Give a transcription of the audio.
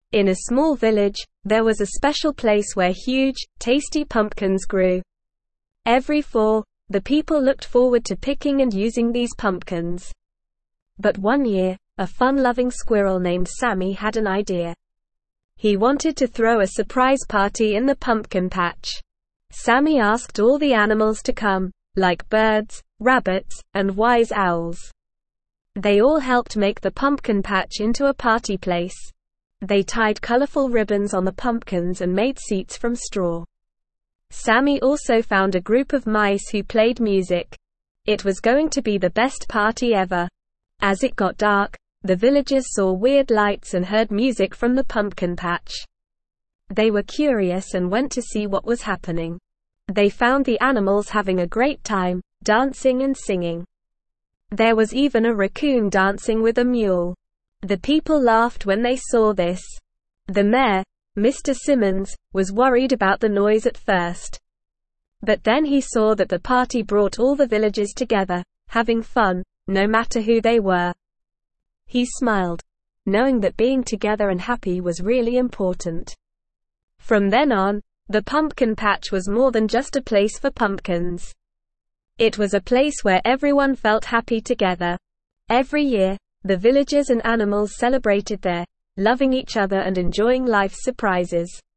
In a small village, there was a special place where huge, tasty pumpkins grew. Every fall, the people looked forward to picking and using these pumpkins. But one year, a fun-loving squirrel named Sammy had an idea. He wanted to throw a surprise party in the pumpkin patch. Sammy asked all the animals to come, like birds, rabbits, and wise owls. They all helped make the pumpkin patch into a party place. They tied colorful ribbons on the pumpkins and made seats from straw. Sammy also found a group of mice who played music. It was going to be the best party ever. As it got dark, the villagers saw weird lights and heard music from the pumpkin patch. They were curious and went to see what was happening. They found the animals having a great time, dancing and singing. There was even a raccoon dancing with a mule. The people laughed when they saw this. The mayor, Mr. Simmons, was worried about the noise at first. But then he saw that the party brought all the villagers together, having fun, no matter who they were. He smiled, knowing that being together and happy was really important. From then on, the pumpkin patch was more than just a place for pumpkins. It was a place where everyone felt happy together. Every year, the villagers and animals celebrated there, loving each other and enjoying life's surprises.